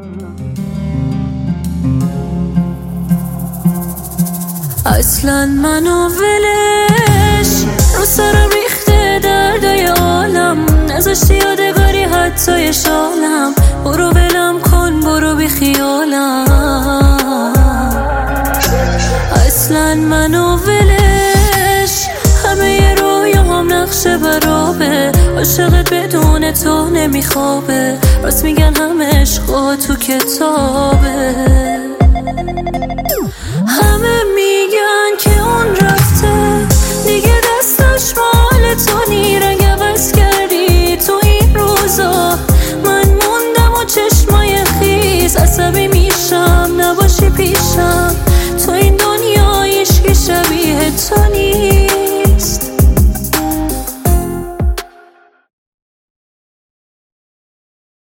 اصلا منو ولش رو سرم ریخته دردای عالم، نذاشتی یادگاری حتی یه شالم. برو ولم کن برو بی خیالم. اصلا منو ولش، همه ی رویام نقشه برابه. عاشقت بدون تو نمیخوابه، راست میگن همه عشقا تو کتابه. همه